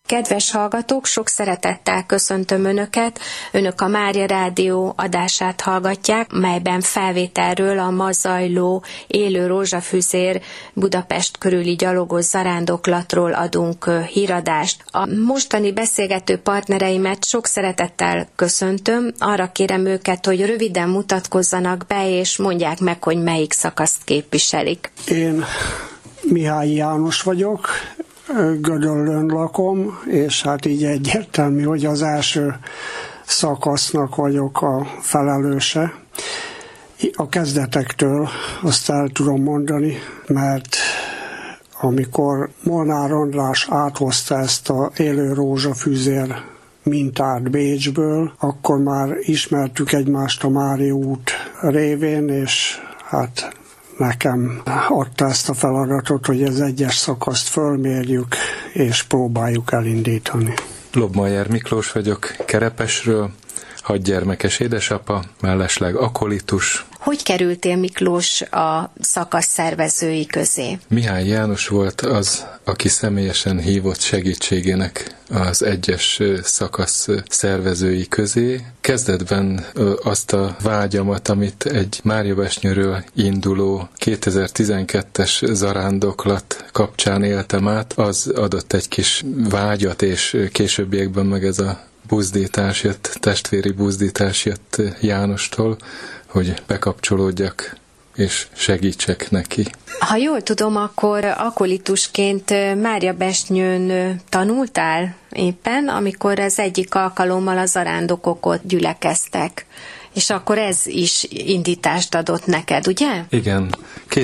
Kedves hallgatók, sok szeretettel köszöntöm Önöket. Önök a Mária Rádió adását hallgatják, melyben felvételről a ma zajló élő rózsafűzér Budapest körüli gyalogos zarándoklatról adunk híradást. A mostani beszélgető partnereimet sok szeretettel köszöntöm. Arra kérem őket, hogy röviden mutatkozzanak be, és mondják meg, hogy melyik szakaszt képviselik. Én Mihály János vagyok, Gödöllőn lakom, és hát így egyértelmű, hogy az első szakasznak vagyok a felelőse. A kezdetektől azt el tudom mondani, mert amikor Molnár András áthozta ezt a élő rózsafűzér mintát Bécsből, akkor már ismertük egymást a Mária út révén, és hát nekem adta ezt a feladatot, hogy az egyes szakaszt fölmérjük, és próbáljuk elindítani. Lobmajer Miklós vagyok, Kerepesről, 6 gyermekes édesapa, mellesleg akolitus. Hogy kerültél, Miklós, a szakasz szervezői közé? Mihály János volt az, aki személyesen hívott segítségének az egyes szakasz szervezői közé. Kezdetben azt a vágyamat, amit egy Máriabesnyőről induló 2012-es zarándoklat kapcsán éltem át, az adott egy kis vágyat, és későbbiekben meg ez a buzdítás jött, testvéri buzdítás jött Jánostól, hogy bekapcsolódjak és segítsek neki. Ha jól tudom, akkor akolitusként Máriabesnyőn tanultál éppen, amikor az egyik alkalommal a zarándokok ott gyülekeztek. És akkor ez is indítást adott neked, ugye? Igen,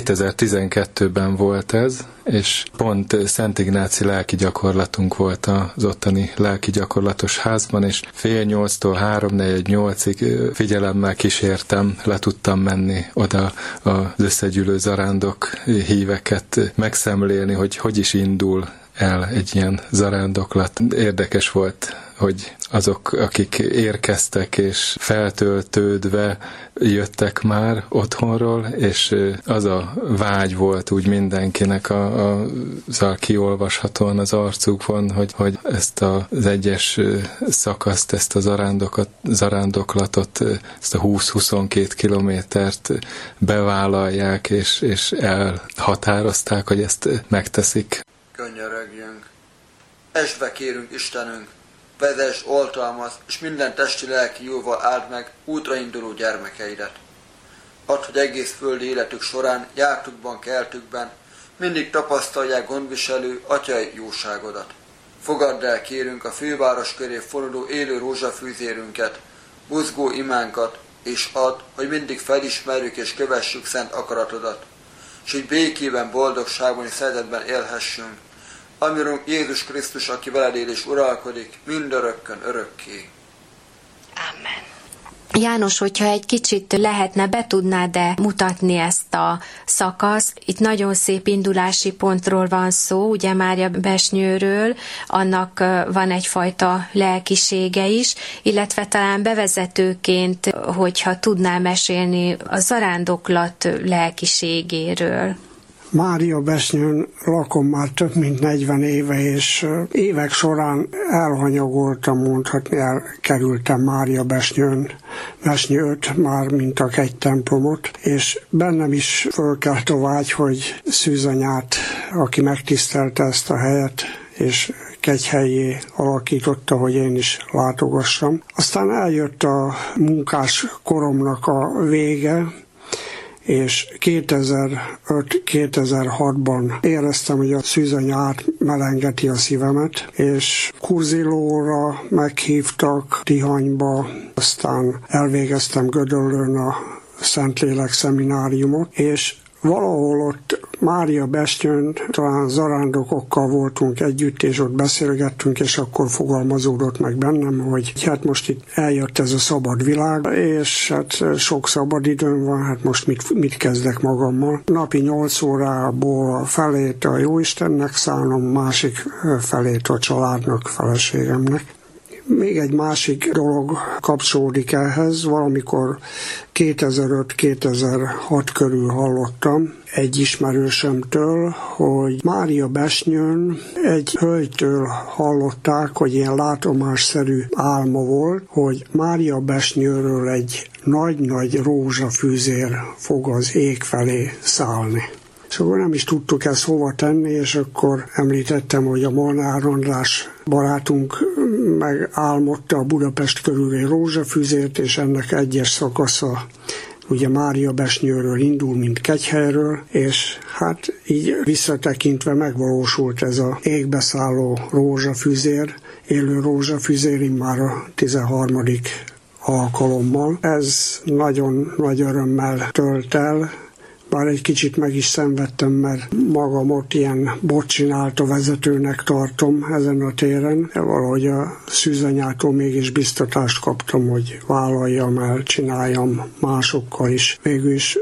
2012-ben volt ez, és pont Szent Ignáci lelki gyakorlatunk volt az ottani lelki gyakorlatos házban, és 7:30-tól 3:45-8-ig figyelemmel kísértem, le tudtam menni oda az összegyűlő zarándok híveket megszemlélni, hogy is indul el egy ilyen zarándoklat. Érdekes volt, hogy azok, akik érkeztek és feltöltődve jöttek már otthonról, és az a vágy volt úgy mindenkinek azzal kiolvashatóan az arcukon, hogy ezt az egyes szakaszt, ezt a zarándoklatot, ezt a 20-22 kilométert bevállalják, és elhatározták, hogy ezt megteszik. Könyörögjünk! Esve kérünk, Istenünk, vezess, oltalmaz, és minden testi-lelki jóval áld meg útra induló gyermekeidet. Add, hogy egész földi életük során, jártukban, keltükben mindig tapasztalják gondviselő atyai jóságodat. Fogadd el, kérünk, a főváros köré foruló élő rózsafűzérünket, buzgó imánkat, és add, hogy mindig felismerjük és kövessük szent akaratodat, és hogy békében, boldogságban és szeretetben élhessünk, amirunk Jézus Krisztus, aki veled él és uralkodik, mindörökkön örökké. Amen. János, hogyha egy kicsit lehetne, be tudnád-e mutatni ezt a szakaszt? Itt nagyon szép indulási pontról van szó, ugye Máriabesnyőről, annak van egyfajta lelkisége is, illetve talán bevezetőként, hogyha tudnál mesélni a zarándoklat lelkiségéről. Máriabesnyőn lakom már több mint 40 éve, és évek során elhanyagoltam, mondhatni, elkerültem Máriabesnyőt, már mintak egy templomot, és bennem is fölkelt a vágy, hogy Szűzanyát, aki megtisztelte ezt a helyet, és kegyhellyé alakította, hogy én is látogassam. Aztán eljött a munkás koromnak a vége, és 2005-2006-ban éreztem, hogy a Szűzanya átmelengeti a szívemet, és Kurzilóra meghívtak, Tihanyba, aztán elvégeztem Gödöllőn a Szentlélek szemináriumot, és valahol ott Máriabesnyőn talán zarándokokkal voltunk együtt, és ott beszélgettünk, és akkor fogalmazódott meg bennem, hogy hát most itt eljött ez a szabad világ, és hát sok szabad időm van, hát most mit kezdek magammal. Napi 8 órából a felét a Jóistennek szánom, másik felét a családnak, feleségemnek. Még egy másik dolog kapcsolódik ehhez. Valamikor 2005-2006 körül hallottam egy ismerősömtől, hogy Máriabesnyőn egy hölgytől hallották, hogy ilyen látomásszerű álma volt, hogy Máriabesnyőről egy nagy-nagy rózsafűzér fog az ég felé szállni. És akkor nem is tudtuk ezt hova tenni, és akkor említettem, hogy a Molnár András barátunk megálmodta a Budapest körüli rózsafűzért, és ennek egyes szakasza ugye Máriabesnyőről indul, mint Kegyhelyről, és hát így visszatekintve megvalósult ez a égbeszálló rózsafűzér, élő rózsafűzér immár a 13. alkalommal. Ez nagyon nagy örömmel tölt el, bár egy kicsit meg is szenvedtem, mert magamot ilyen botcsinálta vezetőnek tartom ezen a téren. Valahogy a szűzanyától mégis biztatást kaptam, hogy vállaljam el, csináljam másokkal is. Végülis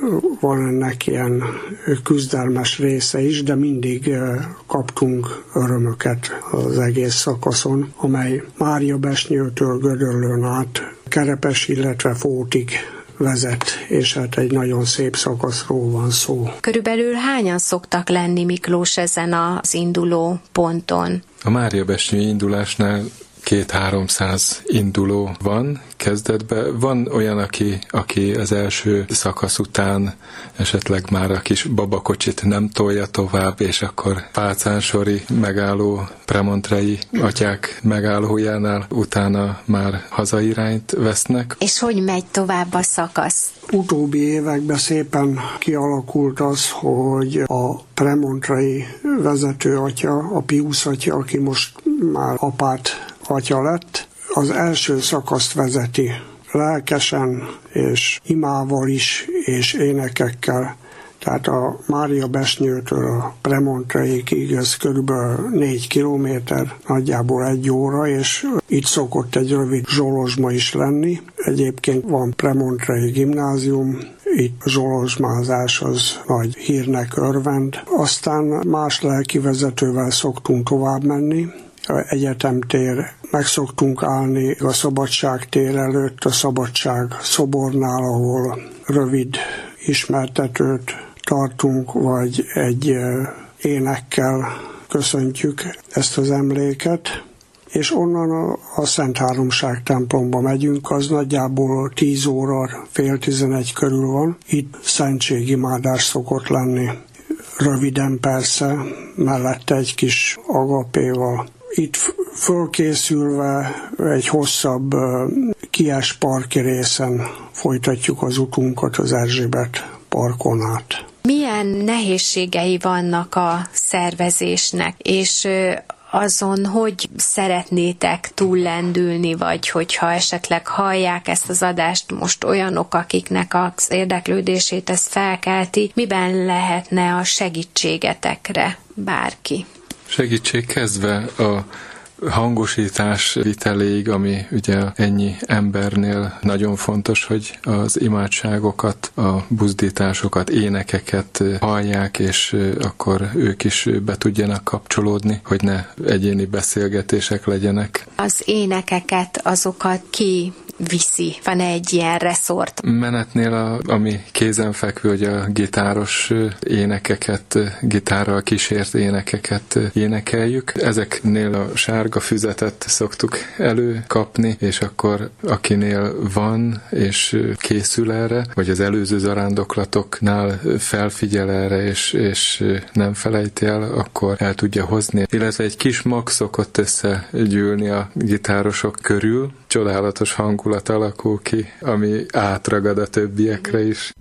van ennek ilyen küzdelmes része is, de mindig kaptunk örömöket az egész szakaszon, amely Máriabesnyőtől Gödöllőn át Kerepes, illetve Fótig vezet, és hát egy nagyon szép szakaszról van szó. Körülbelül hányan szoktak lenni, Miklós, ezen az induló ponton? A Máriabesnyői indulásnál 200-300 induló van kezdetben. Van olyan, aki az első szakasz után esetleg már a kis babakocsit nem tolja tovább, és akkor Pálcánsori megálló, Premontrei atyák megállójánál utána már hazairányt vesznek. És hogy megy tovább a szakasz? Utóbbi években szépen kialakult az, hogy a Premontrei vezető atya, a Piusz atya, aki most már apát atya lett, az első szakaszt vezeti lelkesen, és imával is, és énekekkel. Tehát a Máriabesnyőtől a Premontreig ez körülbelül 4 kilométer, nagyjából 1 óra, és itt szokott egy rövid zsolozsma is lenni. Egyébként van Premontrei gimnázium, itt a zsolozsmázás az nagy hírnek örvend. Aztán más lelkivezetővel szoktunk tovább menni. Egyetemtér, meg szoktunk állni a Szabadságtér előtt, a Szabadság szobornál, ahol rövid ismertetőt tartunk, vagy egy énekkel köszöntjük ezt az emléket. És onnan a Szent Háromság templomba megyünk, az nagyjából 10 óra, fél 11 körül van. Itt szentségimádás szokott lenni. Röviden persze, mellette egy kis agapéval. Itt fölkészülve egy hosszabb Kies parki részen folytatjuk az utunkat az Erzsébet parkon át. Milyen nehézségei vannak a szervezésnek, és azon, hogy szeretnétek túllendülni, vagy hogyha esetleg hallják ezt az adást most olyanok, akiknek az érdeklődését ez felkelti, miben lehetne a segítségetekre bárki? Segítség kezdve a hangosítás viteléig, ami ugye ennyi embernél nagyon fontos, hogy az imádságokat, a buzdításokat, énekeket hallják, és akkor ők is be tudjanak kapcsolódni, hogy ne egyéni beszélgetések legyenek. Az énekeket, azokat ki viszi? Van egy ilyen reszort? Menetnél, ami kézenfekvő, hogy a gitáros énekeket, gitárral kísért énekeket énekeljük. Ezeknél a sárga füzetet szoktuk előkapni, és akkor akinél van, és készül erre, vagy az előző zarándoklatoknál felfigyel erre, és nem felejti el, akkor el tudja hozni. Illetve egy kis mag szokott összegyűlni a gitárosok körül, csodálatos hangulat alakul ki, ami átragad a többiekre is.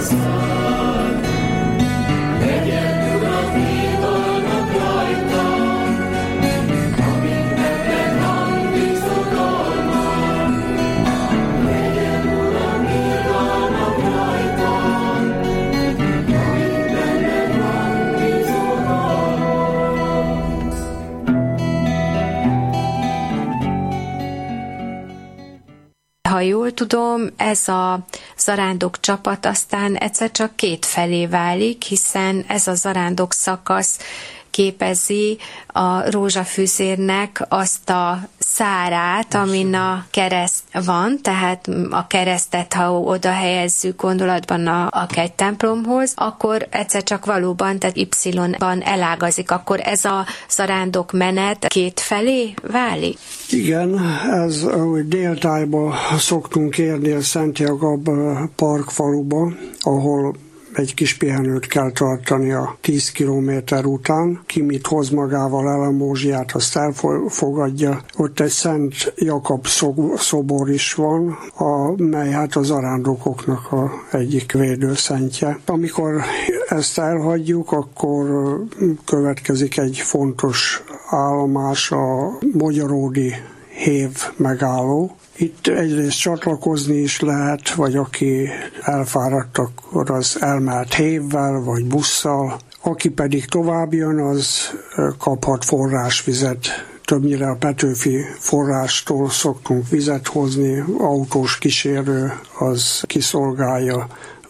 Ha jól tudom, ez a zarándok csapat aztán egyszer csak két felé válik, hiszen ez a zarándok szakasz képezi a rózsafűzérnek azt a szárát, amin a kereszt van, tehát a keresztet, ha oda helyezzük gondolatban a kegytemplomhoz, akkor egyszer csak valóban, tehát Y-ban elágazik, akkor ez a zarándok menet két felé válik? Igen, ez déltájban szoktunk érni a Szent Jakab parkfaluba, ahol egy kis pihenőt kell tartani a 10 kilométer után. Ki mit hoz magával, elemózsiát, azt elfogadja. Ott egy Szent Jakab szobor is van, mely hát a zarándokoknak egyik védőszentje. Amikor ezt elhagyjuk, akkor következik egy fontos állomás, a Magyaródi hév megálló. Itt egyrészt csatlakozni is lehet, vagy aki elfáradt, akkor az elmehet hévvel, vagy busszal. Aki pedig tovább jön, az kaphat forrásvizet. Többnyire a Petőfi forrástól szoktunk vizet hozni, autós kísérő az kiszolgálja,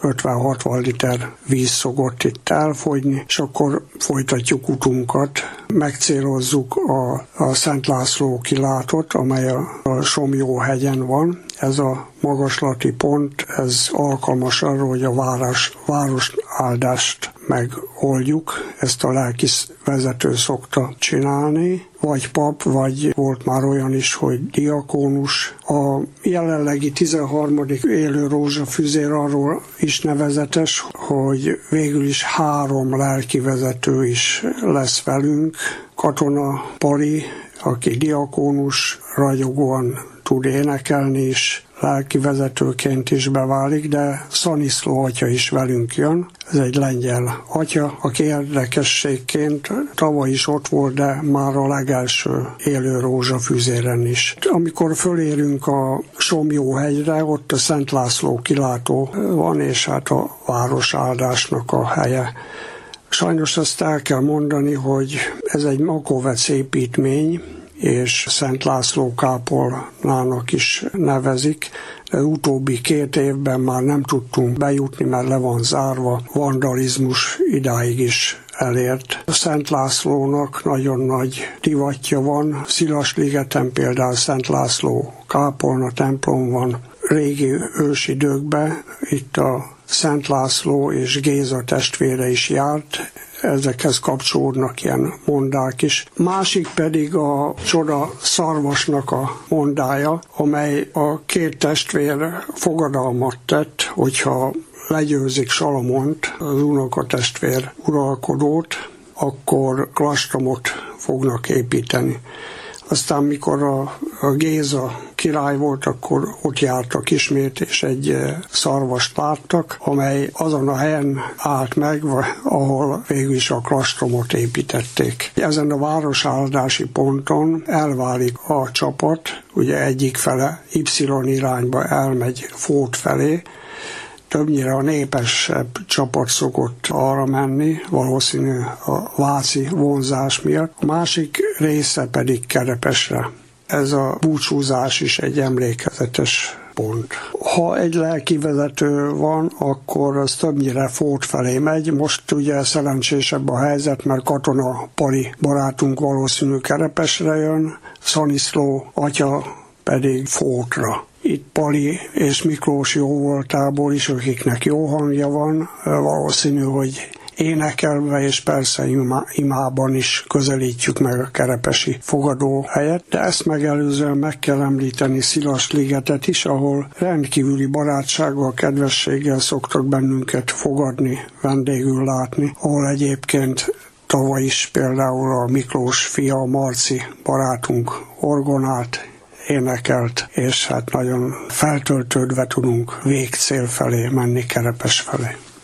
50-60 liter víz szokott itt elfogyni, és akkor folytatjuk utunkat. Megcélozzuk a Szent László kilátót, amely a Somlyó-hegyen van. Ez a magaslati pont, ez alkalmas arra, hogy a város áldást megoldjuk. Ezt a lelkész vezető szokta csinálni, vagy pap, vagy volt már olyan is, hogy diakónus. A jelenlegi 13. élő rózsafüzér arról is nevezetes, hogy végül is 3 lelkivezető is lesz velünk. Katona Pali, aki diakónus, ragyogóan tud énekelni is, lelkivezetőként is beválik, de Szaniszló atya is velünk jön. Ez egy lengyel atya, aki érdekességként tavaly is ott volt, de már a legelső élő rózsafüzéren is. Amikor fölérünk a Somlyó-hegyre, ott a Szent László kilátó van, és hát a városáldásnak a helye. Sajnos azt el kell mondani, hogy ez egy makovec építmény, és Szent László kápolnának is nevezik. De utóbbi 2 évben már nem tudtunk bejutni, mert le van zárva. Vandalizmus idáig is elért. A Szent Lászlónak nagyon nagy divatja van. Szilasligeten például Szent László kápolna templom van. Régi ősidőkben itt a Szent László és Géza testvére is járt, ezekhez kapcsolódnak ilyen mondák is. Másik pedig a csoda szarvasnak a mondája, amely a 2 testvér fogadalmat tett, hogyha legyőzik Salamont, az unokatestvér uralkodót, akkor klastromot fognak építeni. Aztán mikor a Géza király volt, akkor ott jártak ismét, és egy szarvast láttak, amely azon a helyen állt meg, ahol végül is a klastromot építették. Ezen a városáldási ponton elválik a csapat, ugye egyik fele Y irányba elmegy Fót felé, többnyire a népesebb csapat szokott arra menni, valószínű a váci vonzás miatt. A másik része pedig Kerepesre. Ez a búcsúzás is egy emlékezetes pont. Ha egy lelkivezető van, akkor az többnyire Fót felé megy. Most ugye szerencsésebb a helyzet, mert Katona Pali barátunk valószínű Kerepesre jön, Szaniszló atya pedig Fótra. Itt Pali és Miklós jóvoltából is, akiknek jó hangja van, valószínű, hogy énekelve és persze imában is közelítjük meg a kerepesi fogadóhelyet, de ezt megelőzően meg kell említeni Szilasligetet is, ahol rendkívüli barátsággal, kedvességgel szoktak bennünket fogadni, vendégül látni, ahol egyébként tavaly is például a Miklós fia, Marci barátunk orgonált, énekelt, és hát nagyon feltöltődve tudunk végcél felé menni, Kerepes felé.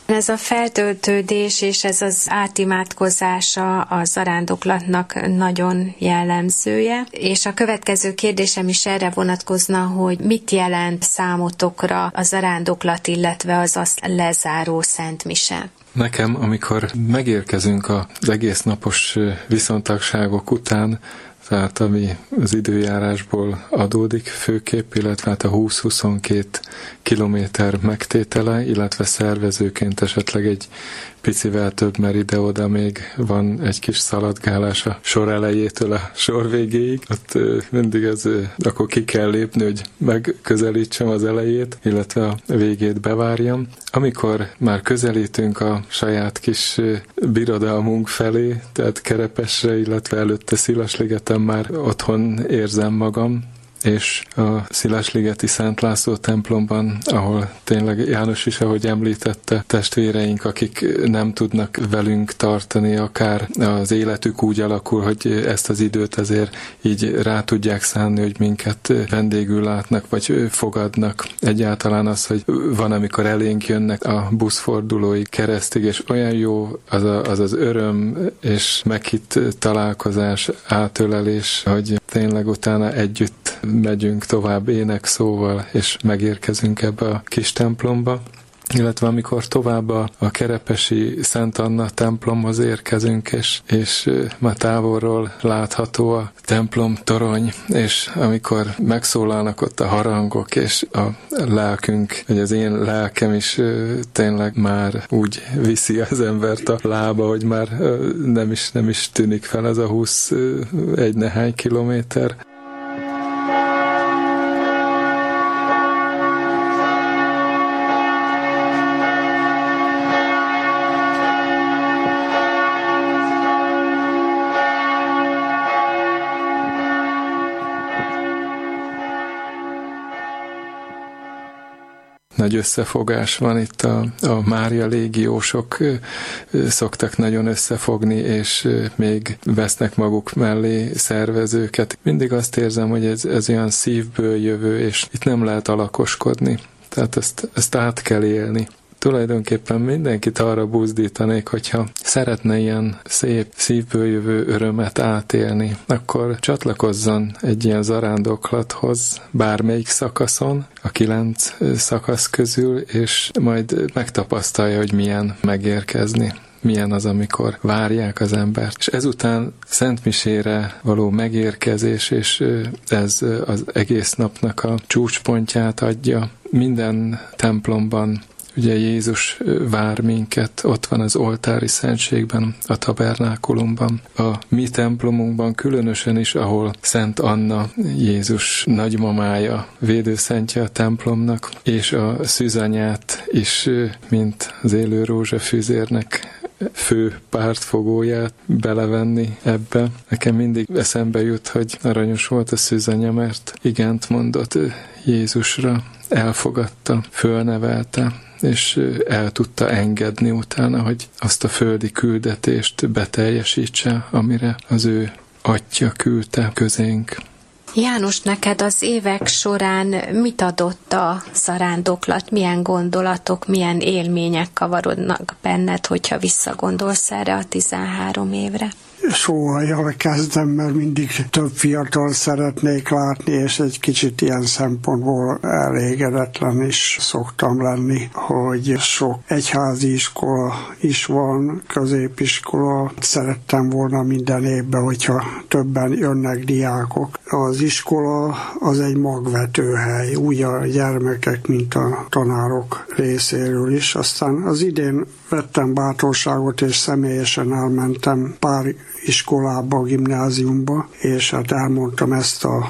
Ez a feltöltődés és ez az átimádkozása a zarándoklatnak nagyon jellemzője, és a következő kérdésem is erre vonatkozna, hogy mit jelent számotokra a zarándoklat, illetve az azt lezáró szentmise? Nekem, amikor megérkezünk az egész napos viszontagságok után, tehát ami az időjárásból adódik főképp, illetve hát a 20-22 kilométer megtétele, illetve szervezőként esetleg egy picivel több, mert ide-oda még van egy kis szaladgálás a sor elejétől a sor végéig. Ott mindig akkor ki kell lépni, hogy megközelítsem az elejét, illetve a végét bevárjam. Amikor már közelítünk a saját kis birodalmunk felé, tehát Kerepesre, illetve előtte Szilasligeten már otthon érzem magam, és a Szilasligeti Szent László templomban, ahol tényleg János is, ahogy említette, testvéreink, akik nem tudnak velünk tartani, akár az életük úgy alakul, hogy ezt az időt ezért így rá tudják szánni, hogy minket vendégül látnak, vagy fogadnak. Egyáltalán az, hogy van, amikor elénk jönnek a buszfordulói keresztig, és olyan jó az öröm és meghitt találkozás, átölelés, hogy tényleg utána együtt megyünk tovább énekszóval, és megérkezünk ebbe a kis templomba. Illetve amikor tovább a kerepesi Szent Anna templomhoz érkezünk, és már távolról látható a templom torony, és amikor megszólalnak ott a harangok, és a lelkünk, vagy az én lelkem is tényleg már úgy viszi az embert a lába, hogy már nem is tűnik fel ez a 21 nehány kilométer. Nagy összefogás van itt, a Mária légiósok szoktak nagyon összefogni, és még vesznek maguk mellé szervezőket. Mindig azt érzem, hogy ez olyan szívből jövő, és itt nem lehet alakoskodni. Tehát ezt át kell élni. Tulajdonképpen mindenkit arra buzdítanék, hogyha szeretne ilyen szép, szívből jövő örömet átélni, akkor csatlakozzon egy ilyen zarándoklathoz bármelyik szakaszon, a 9 szakasz közül, és majd megtapasztalja, hogy milyen megérkezni. Milyen az, amikor várják az embert. És ezután szentmisére való megérkezés, és ez az egész napnak a csúcspontját adja. Minden templomban ugye Jézus vár minket, ott van az oltári szentségben, a tabernákulumban, a mi templomunkban különösen is, ahol Szent Anna, Jézus nagymamája, védőszentje a templomnak, és a szűzanyát is, mint az élő rózsafűzérnek fő pártfogóját belevenni ebbe. Nekem mindig eszembe jut, hogy aranyos volt a szűzanya, mert igent mondott Jézusra, elfogadta, fölnevelte, és el tudta engedni utána, hogy azt a földi küldetést beteljesítse, amire az ő Atya küldte közénk. János, neked az évek során mit adott a zarándoklat? Milyen gondolatok, milyen élmények kavarodnak benned, hogyha visszagondolsz erre a 13 évre? Sóhajjal kezdem, mert mindig több fiatal szeretnék látni, és egy kicsit ilyen szempontból elégedetlen is szoktam lenni, hogy sok egyházi iskola is van, középiskola. Szerettem volna minden évben, hogyha többen jönnek diákok. Az iskola az egy magvetőhely, úgy a gyermekek, mint a tanárok részéről is. Aztán az idén vettem bátorságot, és személyesen elmentem pár iskolába, gimnáziumba, és hát elmondtam ezt a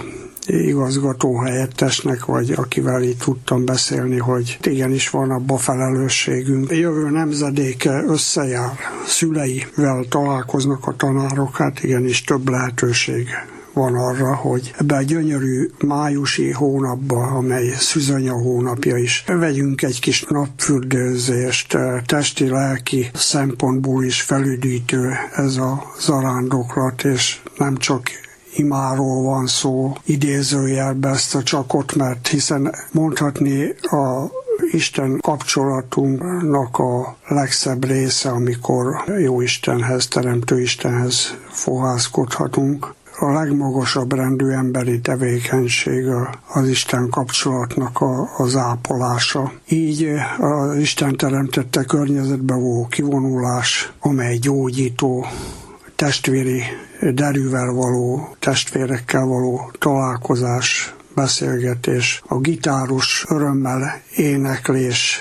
igazgatóhelyettesnek, vagy akivel így tudtam beszélni, hogy igenis van abba felelősségünk. Jövő nemzedéke összejár, szüleivel találkoznak a tanárok, hát igenis több lehetőség van arra, hogy ebbe a gyönyörű májusi hónapba, amely szűzanya hónapja is, vegyünk egy kis napfürdőzést, testi-lelki szempontból is felüdítő ez a zarándoklat, és nem csak imáról van szó, idézőjelben ezt a csakot, mert hiszen mondhatni a Isten kapcsolatunknak a legszebb része, amikor Jóistenhez, Teremtő Istenhez fohászkodhatunk. A legmagasabb rendű emberi tevékenység az Isten kapcsolatnak az ápolása. Így az Isten teremtette környezetbe való kivonulás, amely gyógyító, testvéri derűvel való, testvérekkel való találkozás, beszélgetés, a gitáros örömmel éneklés,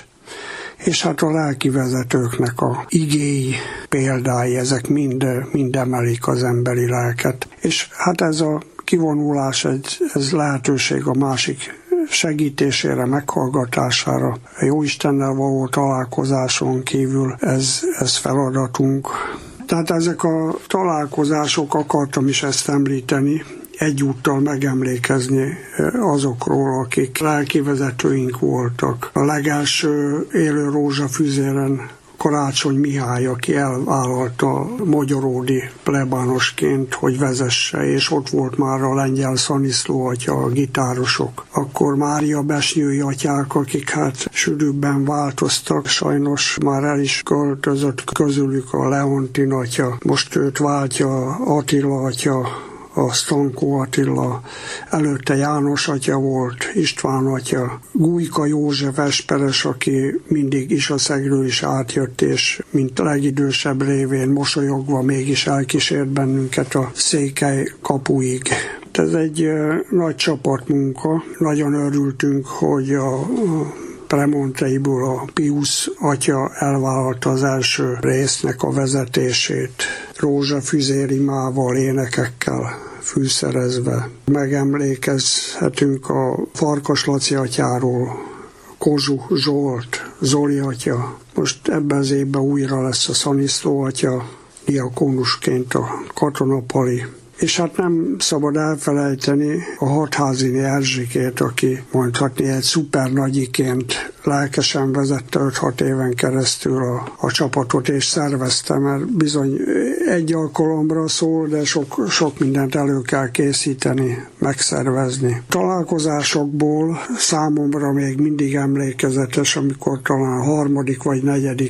és hát a lelki vezetőknek a igéi, példái, ezek mind emelik az emberi lelket. És hát ez a kivonulás, ez lehetőség a másik segítésére, meghallgatására. A Jóistennel való találkozáson kívül ez feladatunk. Tehát ezek a találkozások, akartam is ezt említeni, egyúttal megemlékezni azokról, akik lelkivezetőink voltak. A legelső élő rózsafüzéren Karácsony Mihály, aki elvállalta magyaródi plebánosként, hogy vezesse, és ott volt már a lengyel Szaniszló atya, a gitárosok. Akkor Mária Besnyői atyák, akik hát sűrűbben változtak, sajnos már el is költözött közülük a Leontin atya, most őt váltja Attila atya, a Stankó Attila, előtte János atya volt, István atya, Gújka József esperes, aki mindig Isaszegről is átjött, és mint legidősebb révén mosolyogva mégis elkísért bennünket a Székely kapuig. Ez egy nagy csapatmunka. Nagyon örültünk, hogy a Premonteiból a Piusz atya elvállalta az első résznek a vezetését. Rózsafüzérimával, énekekkel fűszerezve. Megemlékezhetünk a Farkas Laci atyáról, Kozsu Zsolt, Zoli atya. Most ebben az évben újra lesz a Szaniszló atya, diakónusként a Katonapali. És hát nem szabad elfelejteni a Hatházini Erzsikét, aki mondhatni egy szupernagyiként lelkesen vezette 5-6 éven keresztül a csapatot, és szervezte, mert bizony egy alkalomra szól, de sok mindent elő kell készíteni, megszervezni. Találkozásokból számomra még mindig emlékezetes, amikor talán 3. vagy 4.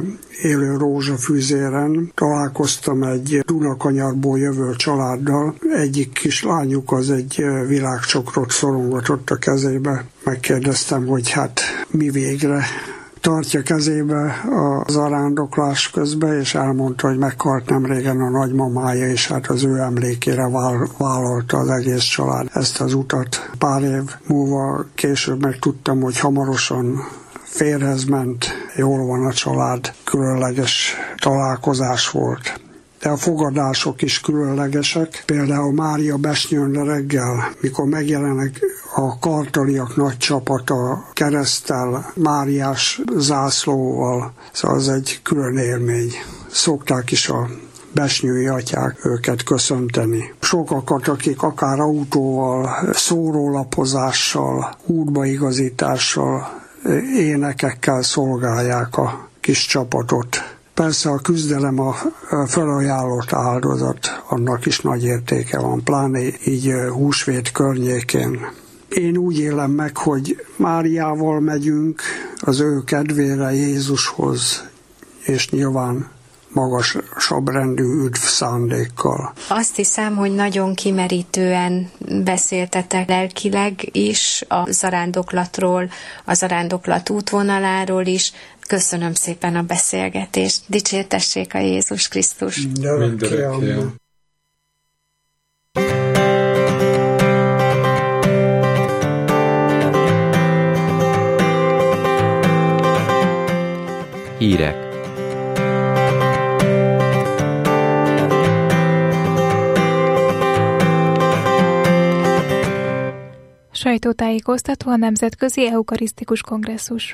élő rózsafűzéren találkoztam egy Dunakanyarból jövő családdal. Egyik kislányuk az egy virágcsokrot szorongatott a kezébe. Megkérdeztem, hogy hát mi végre tartja kezébe a zarándoklás közben, és elmondta, hogy meghalt nemrégen a nagymamája, és hát az ő emlékére vállalta az egész család ezt az utat. Pár év múlva később megtudtam, hogy hamarosan férhez ment, jól van a család, különleges találkozás volt. De a fogadások is különlegesek. Például Mária Besnyőn reggel, mikor megjelenek a kartaliak nagy csapata kereszttel, Máriás zászlóval, szóval az egy külön élmény. Szokták is a besnyői atyák őket köszönteni. Sokakat, akik akár autóval, szórólapozással, útbaigazítással, énekekkel szolgálják a kis csapatot. Persze a küzdelem a felajánlott áldozat, annak is nagy értéke van, pláne így húsvét környékén. Én úgy élem meg, hogy Máriával megyünk az ő kedvére Jézushoz, és nyilván magasabb rendű üdv szándékkal. Azt hiszem, hogy nagyon kimerítően beszéltetek lelkileg is a zarándoklatról, a zarándoklat útvonaláról is. Köszönöm szépen a beszélgetést. Dicsértessék a Jézus Krisztus. Mindörökké. Hírek. Sajtótájékoztató a Nemzetközi Eukarisztikus Kongresszus.